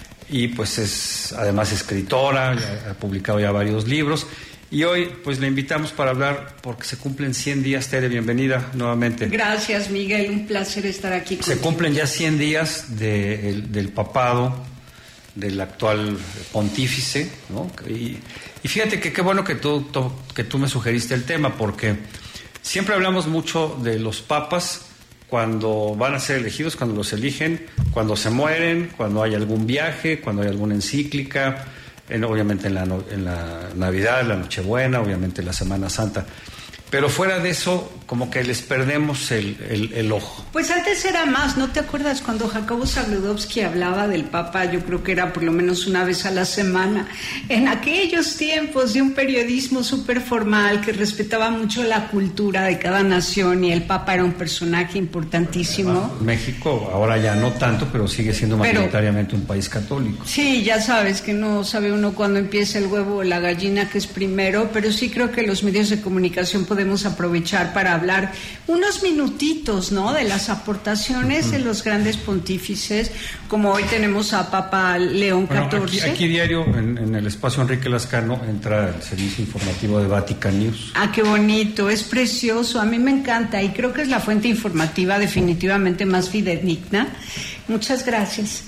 B: Y pues es además escritora, ha publicado ya varios libros. Y hoy pues le invitamos para hablar porque se cumplen 100 días. Tere, bienvenida nuevamente.
H: Gracias, Miguel, un placer estar aquí contigo.
B: Se cumplen ya 100 días del papado del actual pontífice, ¿no? Y fíjate que qué bueno que tú me sugeriste el tema, porque siempre hablamos mucho de los papas cuando van a ser elegidos, cuando los eligen, cuando se mueren, cuando hay algún viaje, cuando hay alguna encíclica, obviamente en la Navidad, la Nochebuena, obviamente la Semana Santa. Pero fuera de eso, como que les perdemos el ojo.
H: Pues antes era más, ¿no te acuerdas cuando Jacobo Zabludovsky hablaba del Papa? Yo creo que era por lo menos una vez a la semana. En aquellos tiempos de un periodismo súper formal que respetaba mucho la cultura de cada nación y el Papa era un personaje importantísimo.
B: México ahora ya no tanto, pero sigue siendo mayoritariamente un país católico.
H: Sí, ya sabes que no sabe uno cuándo empieza el huevo o la gallina que es primero, pero sí creo que los medios de comunicación podemos aprovechar para hablar unos minutitos, ¿no?, de las aportaciones de los grandes pontífices, como hoy tenemos a Papa León XIV.
B: Aquí diario, en el espacio Enrique Lascano, entra el servicio informativo de Vatican News.
H: Ah, qué bonito, es precioso, a mí me encanta y creo que es la fuente informativa definitivamente más fidedigna. Muchas gracias.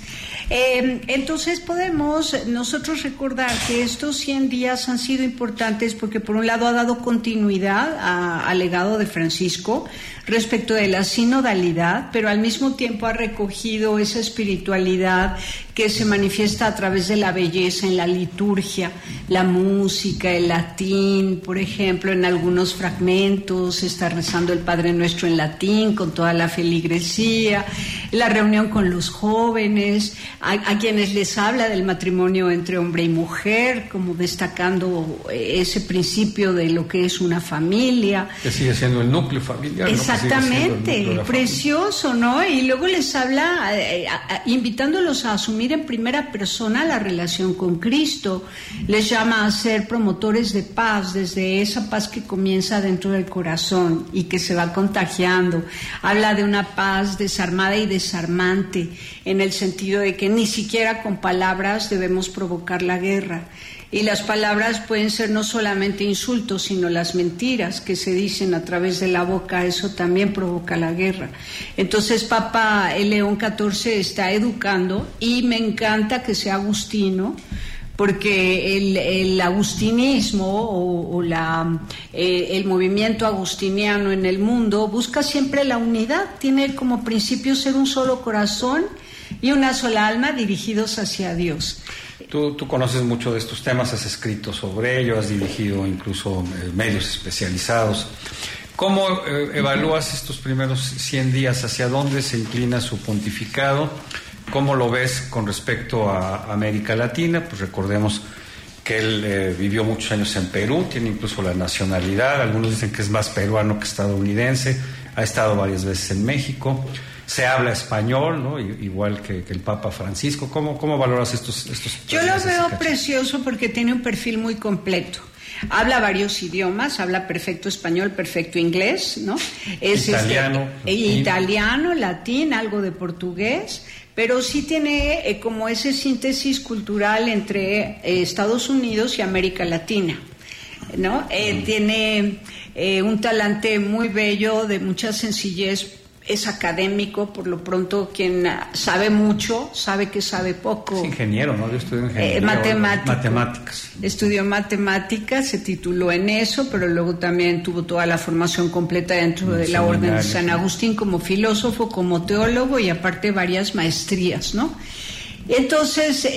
H: Entonces podemos nosotros recordar que estos 100 días han sido importantes porque por un lado ha dado continuidad al legado de Francisco respecto de la sinodalidad, pero al mismo tiempo ha recogido esa espiritualidad que se manifiesta a través de la belleza en la liturgia, la música, el latín, por ejemplo, en algunos fragmentos está rezando el Padre Nuestro en latín con toda la feligresía, la reunión con los jóvenes, a quienes les habla del matrimonio entre hombre y mujer, como destacando ese principio de lo que es una familia.
B: Que sigue siendo el núcleo familiar.
H: Exactamente, precioso, ¿no? Y luego les habla invitándolos a asumir en primera persona la relación con Cristo, les llama a ser promotores de paz, desde esa paz que comienza dentro del corazón y que se va contagiando. Habla de una paz desarmada y desarmante, en el sentido de que ni siquiera con palabras debemos provocar la guerra. Y las palabras pueden ser no solamente insultos, sino las mentiras que se dicen a través de la boca, eso también provoca la guerra. Entonces Papa León XIV está educando y me encanta que sea agustino, porque el agustinismo el movimiento agustiniano en el mundo busca siempre la unidad, tiene como principio ser un solo corazón y una sola alma dirigidos hacia Dios.
B: Tú conoces mucho de estos temas, has escrito sobre ello, has dirigido incluso medios especializados. ¿Cómo evalúas estos primeros 100 días? ¿Hacia dónde se inclina su pontificado? ¿Cómo lo ves con respecto a América Latina? Pues recordemos que él vivió muchos años en Perú, tiene incluso la nacionalidad, algunos dicen que es más peruano que estadounidense, ha estado varias veces en México. Se habla español, ¿no? Igual que el Papa Francisco. ¿Cómo valoras estos
H: Yo lo veo precioso porque tiene un perfil muy completo. Habla varios idiomas, habla perfecto español, perfecto inglés, ¿no? Es italiano, latín, algo de portugués, pero sí tiene como ese síntesis cultural entre Estados Unidos y América Latina, ¿no? Tiene un talante muy bello, de mucha sencillez, es académico, por lo pronto quien sabe mucho, sabe que sabe poco.
B: Es ingeniero, ¿no? Yo estudié ingeniería. Matemáticas.
H: Estudió matemáticas, se tituló en eso, pero luego también tuvo toda la formación completa dentro de la Orden de San Agustín como filósofo, como teólogo y aparte varias maestrías, ¿no? Entonces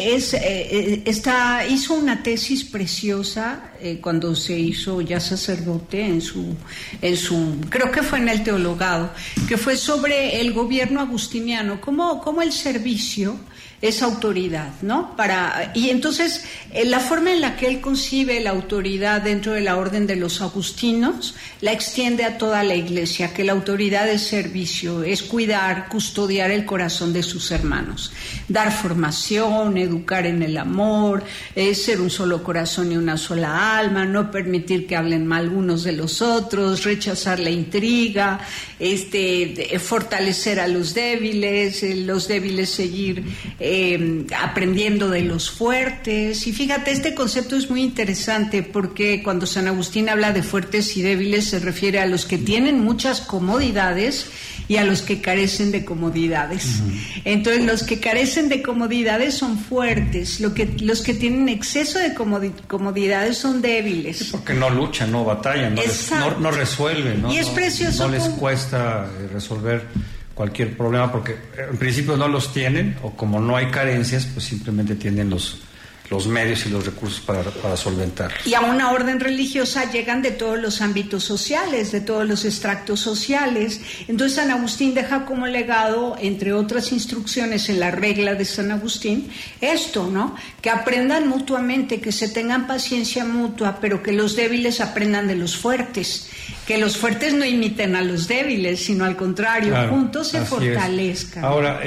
H: hizo una tesis preciosa cuando se hizo ya sacerdote en su creo que fue en el teologado, que fue sobre el gobierno agustiniano, cómo el servicio es autoridad, ¿no? Y entonces la forma en la que él concibe la autoridad dentro de la orden de los agustinos la extiende a toda la Iglesia, que la autoridad es servicio, es cuidar, custodiar el corazón de sus hermanos, dar formación, educar en el amor, ser un solo corazón y una sola alma, no permitir que hablen mal unos de los otros, rechazar la intriga, fortalecer a los débiles seguir aprendiendo de los fuertes. Y fíjate, este concepto es muy interesante porque cuando San Agustín habla de fuertes y débiles se refiere a los que tienen muchas comodidades y a los que carecen de comodidades. Entonces los que carecen de comodidades son fuertes, los que tienen exceso de comodidades son débiles.
B: Sí, porque no luchan, no batallan, no resuelven, ¿no?
H: Y es precioso.
B: No les cuesta resolver cualquier problema porque en principio no los tienen, o como no hay carencias, pues simplemente tienen los medios y los recursos para solventarlos.
H: Y a una orden religiosa llegan de todos los ámbitos sociales, de todos los extractos sociales. Entonces San Agustín deja como legado, entre otras instrucciones en la regla de San Agustín, esto, ¿no? Que aprendan mutuamente, que se tengan paciencia mutua, pero que los débiles aprendan de los fuertes, que los fuertes no imiten a los débiles, sino al contrario, claro, juntos se fortalezcan.
B: Ahora,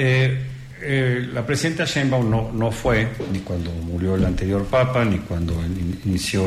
B: la presidenta Sheinbaum no fue ni cuando murió el anterior papa, ni cuando inició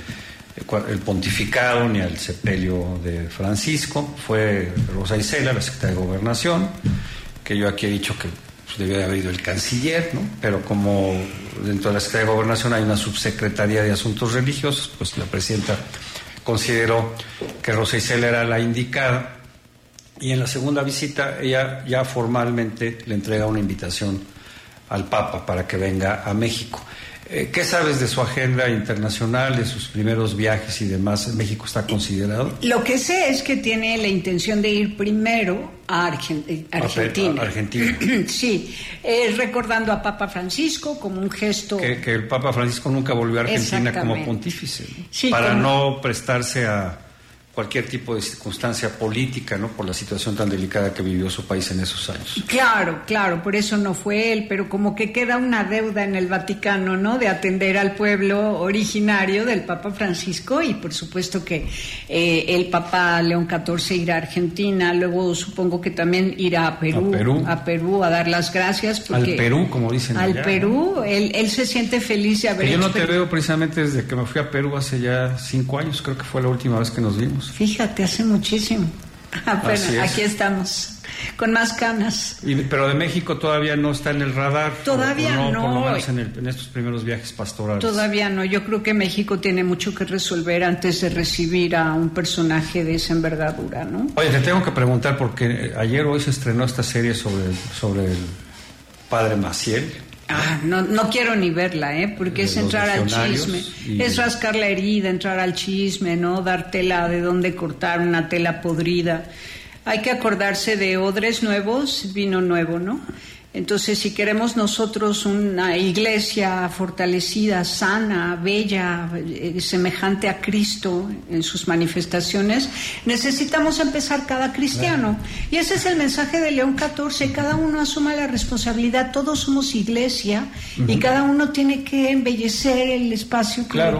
B: el pontificado, ni al sepelio de Francisco. Fue Rosa Isela, la secretaria de Gobernación, que yo aquí he dicho que debió de haber ido el canciller, ¿no? Pero como dentro de la Secretaría de Gobernación hay una subsecretaría de Asuntos Religiosos, pues la presidenta consideró que Rosa Isela era la indicada. Y en la segunda visita ella ya formalmente le entrega una invitación al Papa para que venga a México. ¿Qué sabes de su agenda internacional, de sus primeros viajes y demás? ¿México está considerado?
H: Lo que sé es que tiene la intención de ir primero a Argentina.
B: Argentina.
H: Sí, recordando a Papa Francisco como un gesto...
B: Que el Papa Francisco nunca volvió a Argentina como pontífice, ¿no?
H: Sí,
B: para no prestarse a cualquier tipo de circunstancia política, ¿no? Por la situación tan delicada que vivió su país en esos años.
H: Claro, por eso no fue él, pero como que queda una deuda en el Vaticano, ¿no? De atender al pueblo originario del Papa Francisco, y por supuesto que el Papa León XIV irá a Argentina, luego supongo que también irá a Perú a dar las gracias. Porque
B: al Perú, como dicen
H: al
B: allá,
H: Perú,
B: ¿no?
H: él se siente feliz de haber
B: hecho. Yo no te veo precisamente desde que me fui a Perú hace ya 5 años, creo que fue la última vez que nos vimos.
H: Fíjate, hace muchísimo. Bueno, aquí estamos, con más canas.
B: Pero de México todavía no está en el radar.
H: Todavía no.
B: Por lo menos en estos primeros viajes pastorales.
H: Todavía no. Yo creo que México tiene mucho que resolver antes de recibir a un personaje de esa envergadura, ¿no?
B: Oye, te tengo que preguntar, porque hoy se estrenó esta serie sobre el padre Maciel.
H: No quiero ni verla, porque es entrar al chisme, es rascar la herida, entrar al chisme, ¿no? Dar tela de dónde cortar, una tela podrida. Hay que acordarse de odres nuevos, vino nuevo, ¿no? Entonces, si queremos nosotros una iglesia fortalecida, sana, bella, semejante a Cristo en sus manifestaciones, necesitamos empezar cada cristiano. Y ese es el mensaje de León XIV, cada uno asuma la responsabilidad, todos somos iglesia, y cada uno tiene que embellecer el espacio.
B: Claro,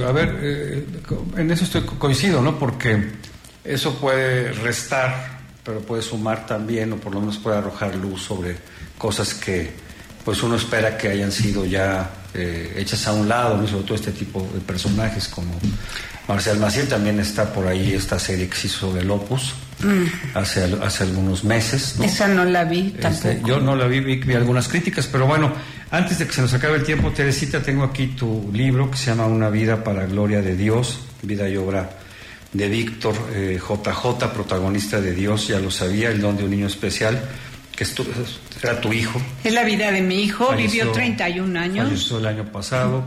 B: en eso coincido, ¿no? Porque eso puede restar, pero puede sumar también, o por lo menos puede arrojar luz sobre cosas que pues uno espera que hayan sido ya hechas a un lado, ¿no? Sobre todo este tipo de personajes como Marcial Maciel. También está por ahí esta serie que se hizo del Opus hace algunos meses, ¿no?
H: Esa no la vi tampoco.
B: Yo no la vi algunas críticas, pero bueno, antes de que se nos acabe el tiempo, Teresita, tengo aquí tu libro que se llama Una vida para gloria de Dios, vida y obra de Víctor, JJ, protagonista de Dios, ya lo sabía, el don de un niño especial, que era tu hijo.
H: Es la vida de mi hijo, vivió 31 años.
B: Falleció el año pasado,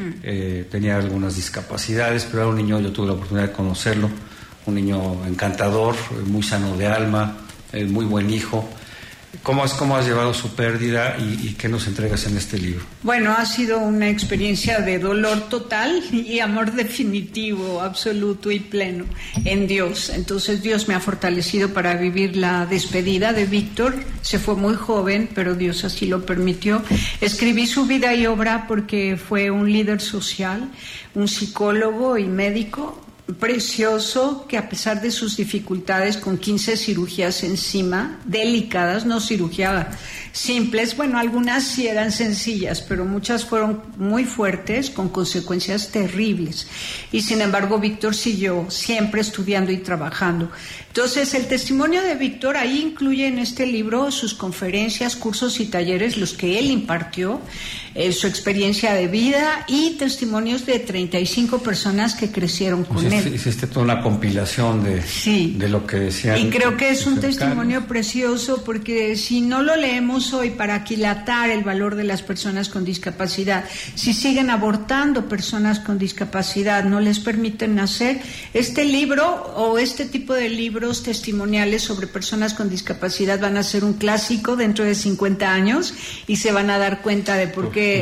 B: tenía algunas discapacidades, pero era un niño, yo tuve la oportunidad de conocerlo, un niño encantador, muy sano de alma, muy buen hijo. ¿Cómo has llevado su pérdida y qué nos entregas en este libro?
H: Bueno, ha sido una experiencia de dolor total y amor definitivo, absoluto y pleno en Dios. Entonces Dios me ha fortalecido para vivir la despedida de Víctor. Se fue muy joven, pero Dios así lo permitió. Escribí su vida y obra porque fue un líder social, un psicólogo y médico precioso, que a pesar de sus dificultades, con 15 cirugías encima, delicadas, no cirugías simples, bueno, algunas sí eran sencillas, pero muchas fueron muy fuertes, con consecuencias terribles. Y sin embargo, Víctor siguió siempre estudiando y trabajando. Entonces, el testimonio de Víctor ahí incluye en este libro sus conferencias, cursos y talleres, los que él impartió, su experiencia de vida y testimonios de 35 personas que crecieron con él.
B: Hiciste toda una compilación de lo que decían.
H: Y creo que es un testimonio precioso, porque si no lo leemos hoy para aquilatar el valor de las personas con discapacidad, si siguen abortando personas con discapacidad, no les permiten nacer, este libro o este tipo de libros testimoniales sobre personas con discapacidad van a ser un clásico dentro de 50 años y se van a dar cuenta de por qué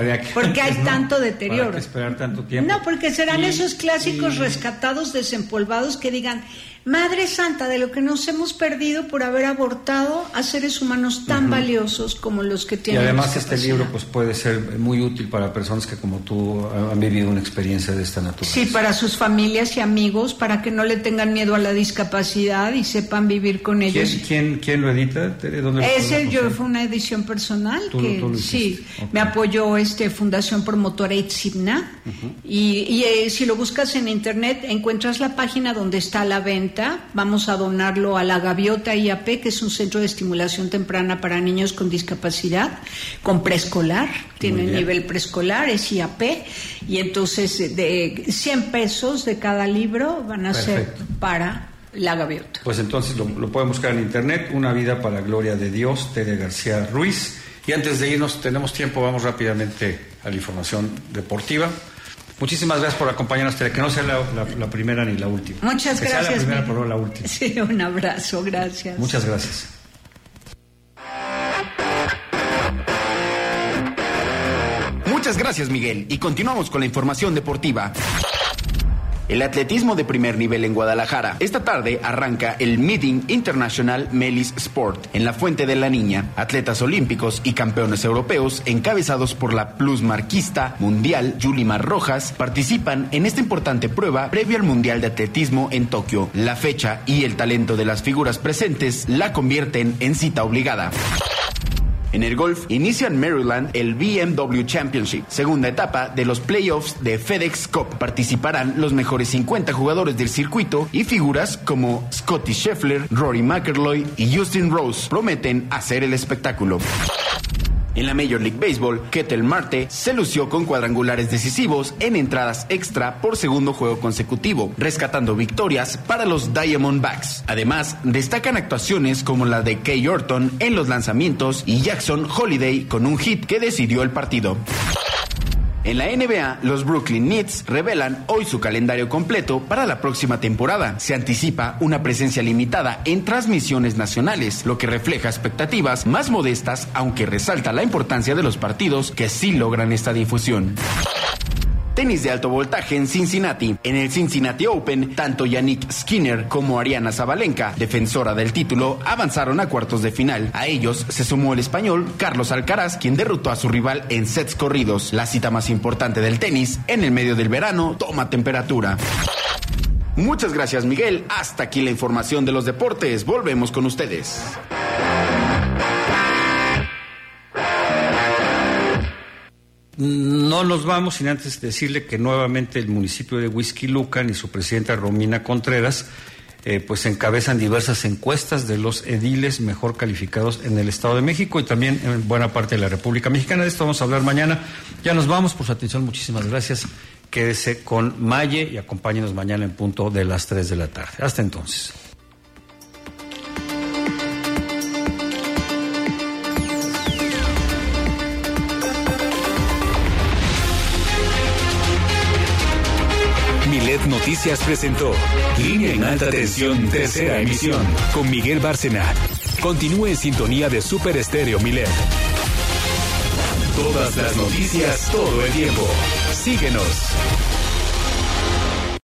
H: hay tanto deterioro.
B: ¿Para qué esperar tanto tiempo?
H: No, porque serán esos clásicos rescatados, desempolvados, que digan: Madre Santa, de lo que nos hemos perdido por haber abortado a seres humanos tan valiosos como los que tienen.
B: Y además este libro pues puede ser muy útil para personas que, como tú, han vivido una experiencia de esta naturaleza.
H: Sí, para sus familias y amigos, para que no le tengan miedo a la discapacidad y sepan vivir con ellos.
B: ¿Quién lo edita? ¿Dónde
H: Fue una edición personal.
B: ¿Tú lo
H: sí, okay. Me apoyó Fundación Promotora Itzibna, y si lo buscas en internet encuentras la página donde está a la venta. Vamos a donarlo a la Gaviota IAP, que es un centro de estimulación temprana para niños con discapacidad, con preescolar, tiene nivel preescolar, es IAP, y entonces de 100 pesos de cada libro van a ser para la Gaviota.
B: Pues entonces lo pueden buscar en internet, Una vida para la gloria de Dios, Tere García Ruiz. Y antes de irnos, tenemos tiempo, vamos rápidamente a la información deportiva. Muchísimas gracias por acompañarnos, Tere, que no sea la primera ni la última.
H: Muchas gracias.
B: Que sea la primera, pero no la última.
H: Sí, un abrazo, gracias.
B: Muchas gracias.
C: Muchas gracias, Miguel. Y continuamos con la información deportiva. El atletismo de primer nivel en Guadalajara. Esta tarde arranca el Meeting International Melis Sport en la Fuente de la Niña. Atletas olímpicos y campeones europeos, encabezados por la plusmarquista mundial Yulimar Rojas, participan en esta importante prueba previo al Mundial de Atletismo en Tokio. La fecha y el talento de las figuras presentes la convierten en cita obligada. En el golf, inicia en Maryland el BMW Championship, segunda etapa de los playoffs de FedEx Cup. Participarán los mejores 50 jugadores del circuito y figuras como Scottie Scheffler, Rory McIlroy y Justin Rose prometen hacer el espectáculo. En la Major League Baseball, Ketel Marte se lució con cuadrangulares decisivos en entradas extra por segundo juego consecutivo, rescatando victorias para los Diamondbacks. Además, destacan actuaciones como la de Kay Orton en los lanzamientos y Jackson Holiday con un hit que decidió el partido. En la NBA, los Brooklyn Nets revelan hoy su calendario completo para la próxima temporada. Se anticipa una presencia limitada en transmisiones nacionales, lo que refleja expectativas más modestas, aunque resalta la importancia de los partidos que sí logran esta difusión. Tenis de alto voltaje en Cincinnati. En el Cincinnati Open, tanto Yannick Skinner como Ariana Zabalenka, defensora del título, avanzaron a cuartos de final. A ellos se sumó el español Carlos Alcaraz, quien derrotó a su rival en sets corridos. La cita más importante del tenis, en el medio del verano, toma temperatura. Muchas gracias, Miguel. Hasta aquí la información de los deportes. Volvemos con ustedes.
B: No nos vamos sin antes decirle que nuevamente el municipio de Huixquilucan y su presidenta Romina Contreras pues encabezan diversas encuestas de los ediles mejor calificados en el Estado de México y también en buena parte de la República Mexicana. De esto vamos a hablar mañana. Ya nos vamos, por su atención, muchísimas gracias. Quédese con Maye y acompáñenos mañana en punto de las 3 de la tarde. Hasta entonces.
A: Milet Noticias presentó Línea en Alta Tensión, tercera emisión, con Miguel Bárcena. Continúe en sintonía de Super Estéreo Milet. Todas las noticias, todo el tiempo. Síguenos.